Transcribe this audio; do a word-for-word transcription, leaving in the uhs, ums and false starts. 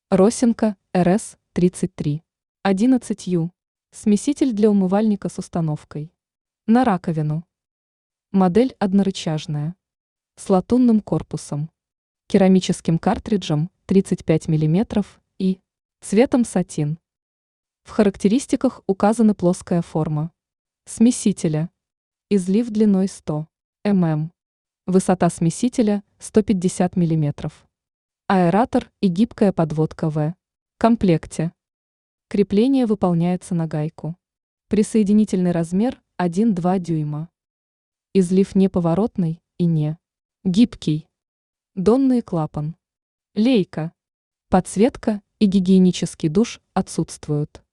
Росинка эр эс тридцать три. одиннадцать ю. Смеситель для умывальника с установкой. На раковину. Модель однорычажная. С латунным корпусом. Керамическим картриджем тридцать пять миллиметров и цветом сатин. В характеристиках указана плоская форма смесителя. Излив длиной сто миллиметров. Высота смесителя сто пятьдесят миллиметров. Аэратор и гибкая подводка в комплекте. Крепление выполняется на гайку. Присоединительный размер один-два дюйма. Излив неповоротный и не гибкий. Донный клапан. Лейка. Подсветка и гигиенический душ отсутствуют.